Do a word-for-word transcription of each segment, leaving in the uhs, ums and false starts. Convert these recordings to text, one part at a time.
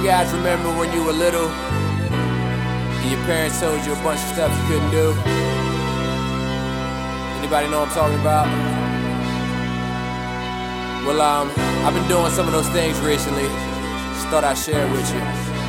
guys remember when you were little and your parents told you a bunch of stuff you couldn't do? Anybody know what I'm talking about? Well, um, I've been doing some of those things recently. Just thought I'd share it with you.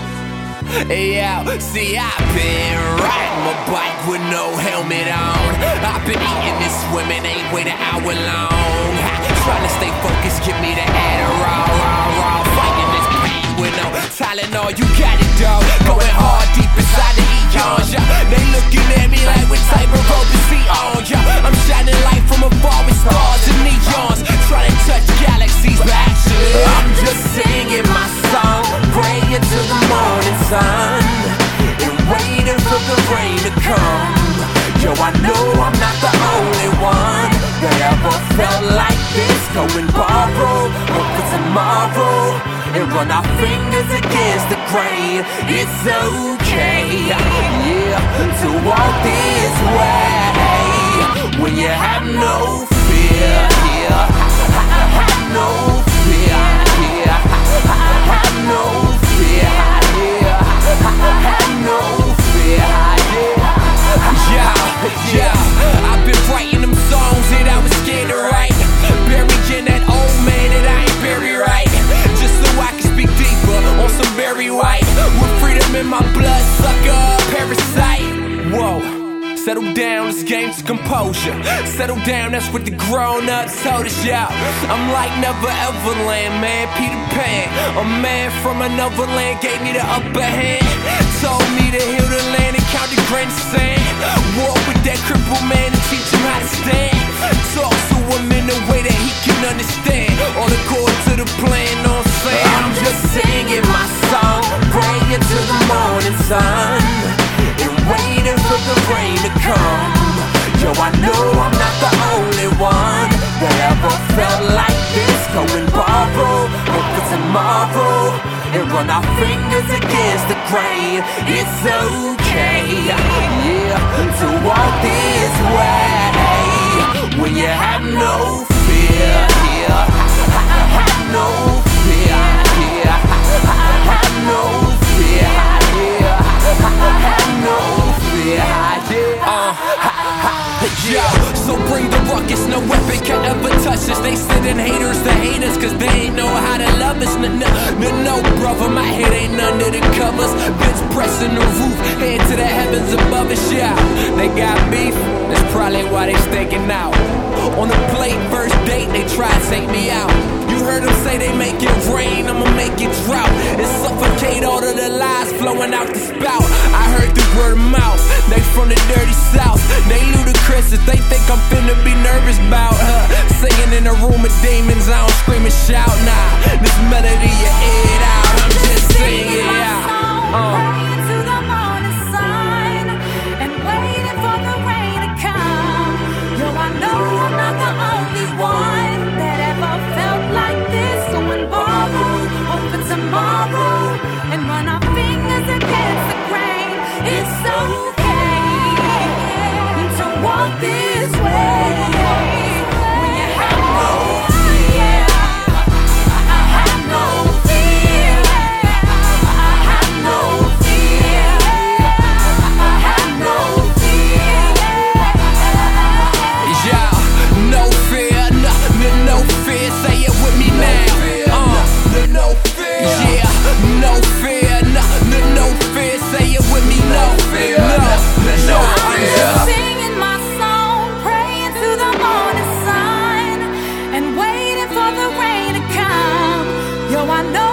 Hey yo, see I've been riding my bike with no helmet on. I've been eating this swimming, ain't waiting an hour long. Trying to stay focused, give me the Adderall, raw, raw. Fighting this pain with no Tylenol, you got it dog. Going hard deep inside the eons, yeah. They looking at me like what type of rope is he on, yeah. I'm shining light from afar with stars and neons. Trying to touch galaxies, but actually I'm just singing my song, praying to the morning sun and waiting for the rain to come. Yo, I know I'm not the only one that ever felt like this. Go and borrow, hope for tomorrow, and run our fingers against the grain. It's okay, yeah, to walk this way when you have no fear, yeah. Have no fear, yeah. Have no fear, yeah. Have no fear, yeah. Yeah, yeah. I've been writing them songs that I was scared to write, burying that old man that I ain't buried right, just so I can speak deeper on some Barry White, with freedom in my blood, sucker, parasite. Whoa. Settle down, this game's composure. Settle down, that's what the grown-ups told us, yeah. I'm like never ever land, man, Peter Pan. A man from another land gave me the upper hand. Told me to heal the land and count the grain of sand. Walk with that crippled man and teach him how to stand. Talk to him in a way that he can understand, all according to the plan, know what I'm saying? I'm just singing my song, praying to the morning sun and waiting for the rain to come. Yo, I know I'm not the only one that ever felt like this. Go and borrow, hope for tomorrow, and run our fingers against the grain. It's okay, yeah, to walk this way when you have no fear, yeah. Have no fear, yeah. Have no fear, yeah. Have no fear, yeah. Uh, Yo, so bring the ruckus, no weapon can ever touch us. They sending haters to hate us, cause they ain't know how to love us. No, no, no, no, brother, my head ain't under the covers. Bitch pressing the roof, head to the heavens above us, yeah. They got beef, that's probably why they stinking out. On the plate, first date, they try to take me out. You heard them say they make it rain, I'ma make it drought and suffocate all of the lies flowing out the spout. I heard the word of mouth, they from the dirty south. They ludicrous if they think I'm finna be nervous about her. Singing in a room of demons, I don't scream and shout. Nah, this melody you head out, I'm just singing it out. Uh. Praying to the morning sun and waiting for the rain to come. Yo, I know I'm not the only one that ever felt like this. So and borrow, hope for tomorrow, and run our fingers against the grain. It's okay to walk this way when you have no fear. I have no fear. I have no fear. I have no fear. Yeah, no fear, no, no, no fear. Say it with me now. Uh, no fear. Yeah, no fear, no, no, no fear. Say it with me, no fear, no, no fear. I'm singing my song, praying to the morning sun and waiting for the rain to come. Yo, I know